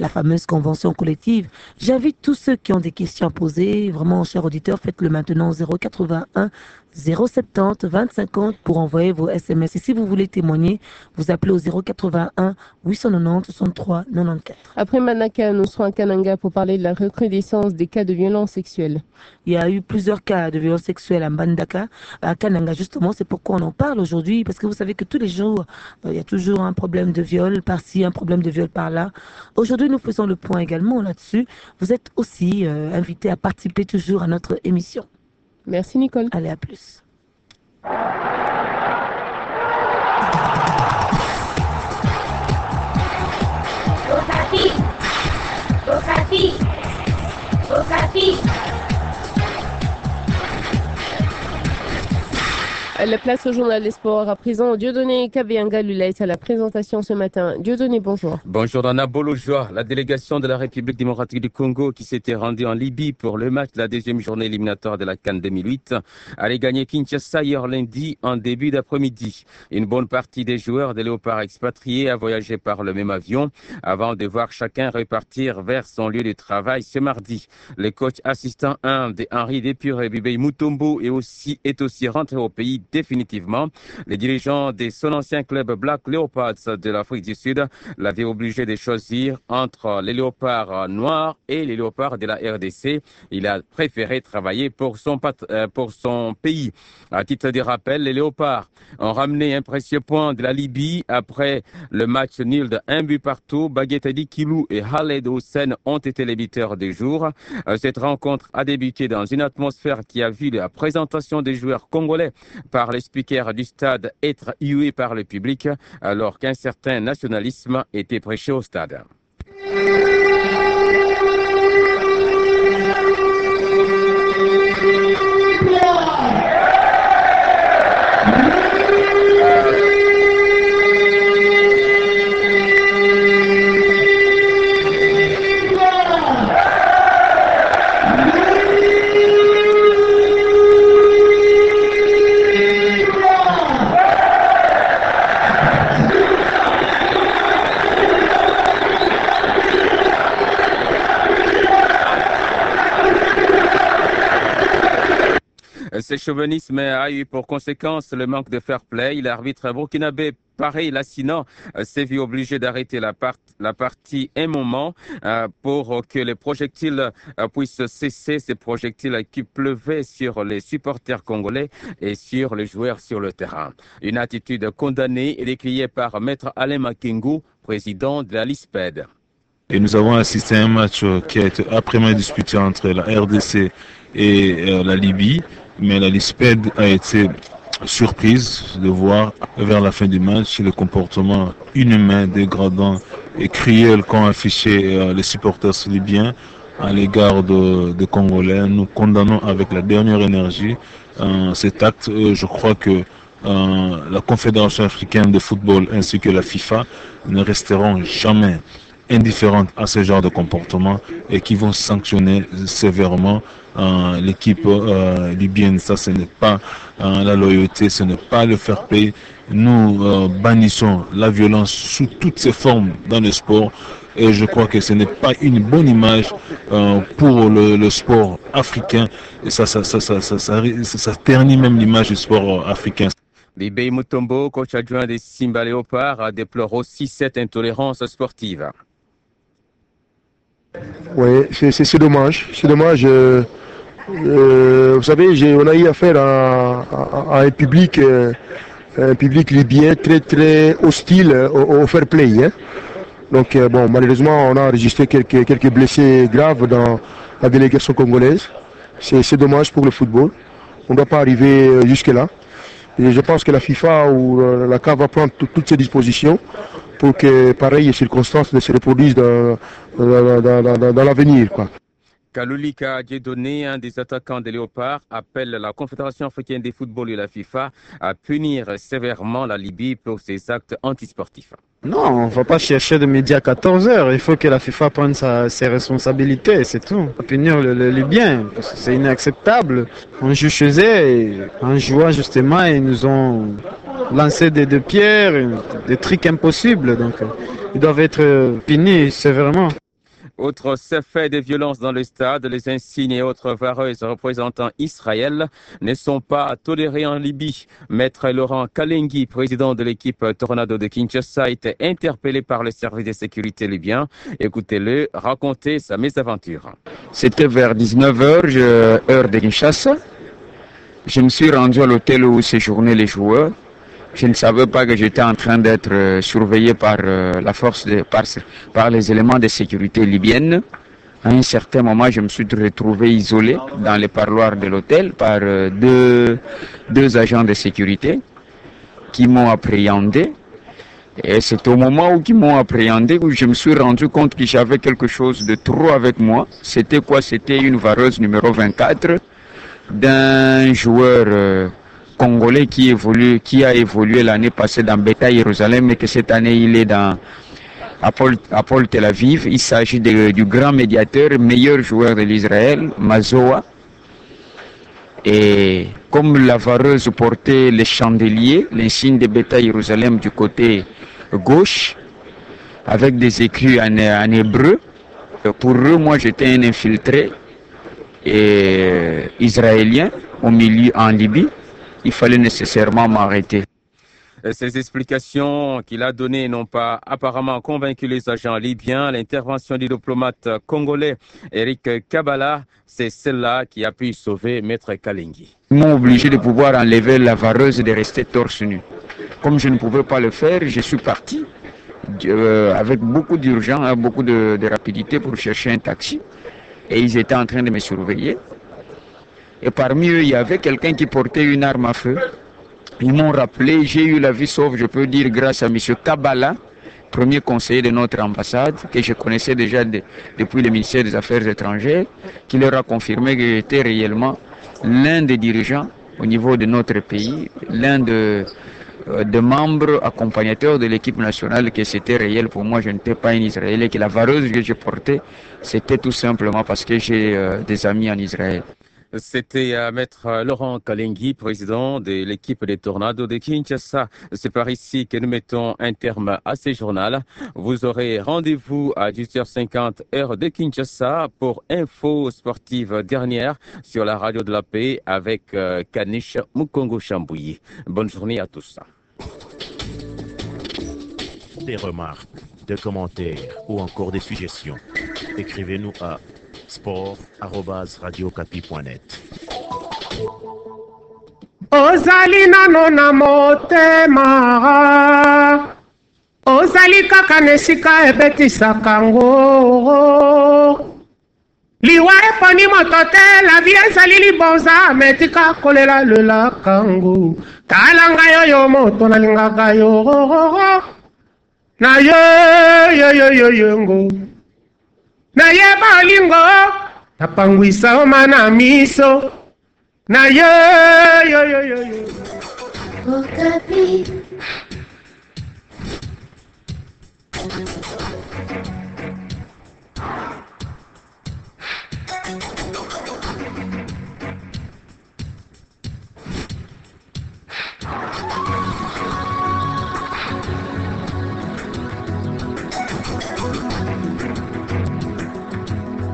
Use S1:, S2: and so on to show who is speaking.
S1: la fameuse convention collective. J'invite tous ceux qui ont des questions à poser, vraiment, chers auditeurs, faites-le maintenant au 081 070 20 50 pour envoyer vos SMS. Et si vous voulez témoigner, vous appelez au 081 890 63 94.
S2: Après Manaka, nous serons à Kananga pour parler de la recrudescence des cas de violences sexuelles.
S1: Il y a eu plusieurs cas de violences sexuelles à Mbandaka, à Kananga justement. C'est pourquoi on en parle aujourd'hui, parce que vous savez que tous les jours, il y a toujours un problème de viol par-ci, un problème de viol par-là. Aujourd'hui, nous faisons le point également là-dessus. Vous êtes aussi invité à participer toujours à notre émission.
S2: Merci Nicole.
S1: Allez, à plus.
S2: La place au journal des sports à présent. Dieudonné Kabeanga Lula est à la présentation ce matin. Dieudonné, bonjour.
S3: Bonjour Dana Bolojoa. La délégation de la République démocratique du Congo qui s'était rendue en Libye pour le match de la deuxième journée éliminatoire de la CAN 2008 allait gagner Kinshasa hier lundi en début d'après-midi. Une bonne partie des joueurs des Léopards expatriés a voyagé par le même avion avant de voir chacun repartir vers son lieu de travail ce mardi. Le coach assistant 1 de Henri Depure Bibey Mutombo est aussi rentré au pays définitivement. Les dirigeants de son ancien club Black Leopards de l'Afrique du Sud l'avaient obligé de choisir entre les léopards noirs et les léopards de la RDC. Il a préféré travailler pour son pays. À titre de rappel, les léopards ont ramené un précieux point de la Libye après le match nul de 1 but partout. Baguette Kilou et Khaled Hossein ont été les buteurs du jour. Cette rencontre a débuté dans une atmosphère qui a vu la présentation des joueurs congolais par les speakers du stade être hué par le public alors qu'un certain nationalisme était prêché au stade. Ce chauvinisme a eu pour conséquence le manque de fair play. L'arbitre burkinabé Pareil Lassina s'est vu obligé d'arrêter la partie un moment pour que les projectiles puissent cesser, ces projectiles qui pleuvaient sur les supporters congolais et sur les joueurs sur le terrain. Une attitude condamnée et décriée par Maître Alain Makengu, président de la LISPED.
S4: Et nous avons assisté à un match qui a été après-midi disputé entre la RDC et la Libye, mais la LISPED a été surprise de voir vers la fin du match le comportement inhumain, dégradant et cruel qu'ont affiché les supporters libyens à l'égard de Congolais. Nous condamnons avec la dernière énergie cet acte. Je crois que la Confédération africaine de football ainsi que la FIFA ne resteront jamais indifférentes à ce genre de comportement et qui vont sanctionner sévèrement l'équipe libyenne. Ça, ce n'est pas la loyauté, ce n'est pas le fair play. Nous bannissons la violence sous toutes ses formes dans le sport et je crois que ce n'est pas une bonne image pour le sport africain et ça ternit même l'image du sport africain.
S3: Bibey Mutombo, coach adjoint des Simba Léopards, déplore aussi cette intolérance sportive.
S5: Oui, c'est dommage. C'est dommage. Vous savez, on a eu affaire à un public libyen très hostile au fair play. Hein. Donc bon, malheureusement, on a enregistré quelques blessés graves dans la délégation congolaise. C'est dommage pour le football. On ne doit pas arriver jusque-là. Et je pense que la FIFA ou la CAF va prendre toutes ces dispositions pour que pareilles circonstances ne se reproduisent dans l'avenir, quoi.
S3: Kalulika Dieudonné, un des attaquants des Léopards, appelle la Confédération africaine des footballs et la FIFA à punir sévèrement la Libye pour ses actes antisportifs.
S6: Non, on ne va pas chercher de midi à 14h. Il faut que la FIFA prenne ses responsabilités, c'est tout. Punir le Libyen, parce que c'est inacceptable. On joue chez eux et en jouant justement, ils nous ont lancé des pierres, des trucs impossibles. Donc, ils doivent être punis sévèrement.
S3: Autre fait de violence dans le stade, les insignes et autres vareuses représentant Israël ne sont pas tolérés en Libye. Maître Laurent Kalengui, président de l'équipe Tornado de Kinshasa, a été interpellé par le service de sécurité libyen. Écoutez-le raconter sa mésaventure.
S7: C'était vers 19h, heure de Kinshasa. Je me suis rendu à l'hôtel où séjournaient les joueurs. Je ne savais pas que j'étais en train d'être surveillé par par les éléments de sécurité libyenne. À un certain moment, je me suis retrouvé isolé dans les parloirs de l'hôtel par deux agents de sécurité qui m'ont appréhendé. Et c'est au moment où ils m'ont appréhendé que je me suis rendu compte que j'avais quelque chose de trop avec moi. C'était quoi? C'était une vareuse numéro 24 d'un joueur congolais qui a évolué l'année passée dans Beta Jérusalem et que cette année il est à Paul Tel Aviv. Il s'agit du grand médiateur, meilleur joueur de l'Israël, Mazoa. Et comme la vareuse portait les chandeliers, l'insigne de Beta Jérusalem du côté gauche, avec des écrits en hébreu, pour eux, moi j'étais un infiltré israélien au milieu en Libye. Il fallait nécessairement m'arrêter.
S3: Ces explications qu'il a données n'ont pas apparemment convaincu les agents libyens. L'intervention du diplomate congolais Eric Kabala, c'est celle-là qui a pu sauver Maître Kalengui.
S7: Ils m'ont obligé de pouvoir enlever la vareuse et de rester torse nu. Comme je ne pouvais pas le faire, je suis parti avec beaucoup d'urgence, beaucoup de rapidité pour chercher un taxi. Et ils étaient en train de me surveiller. Et parmi eux, il y avait quelqu'un qui portait une arme à feu. Ils m'ont rappelé, j'ai eu la vie sauve, je peux dire, grâce à M. Kabala, premier conseiller de notre ambassade, que je connaissais déjà depuis le ministère des Affaires étrangères, qui leur a confirmé que j'étais réellement l'un des dirigeants au niveau de notre pays, l'un de membres accompagnateurs de l'équipe nationale, que c'était réel pour moi, je n'étais pas un Israélien, que la vareuse que je portais, c'était tout simplement parce que j'ai des amis en Israël.
S3: C'était Maître Laurent Kalengui, président de l'équipe des Tornados de Kinshasa. C'est par ici que nous mettons un terme à ce journal. Vous aurez rendez-vous à 18h50 heure de Kinshasa pour info sportive dernière sur la radio de la paix avec Kanish Mukongo-Chambouyi. Bonne journée à tous.
S8: Des remarques, des commentaires ou encore des suggestions. Écrivez-nous à sport@radiokapi.net.
S9: Ozali nano na motema, ozali kaka nesika ebetisaka ngo, liwa eponi moto te, la vie ezali libonza, metika kolela lelaka ngo, tala ngai oyo moto nalingaka yo, na yo ngo. Na ye balingo, napangwisa omana miso. Na yo. Okapi.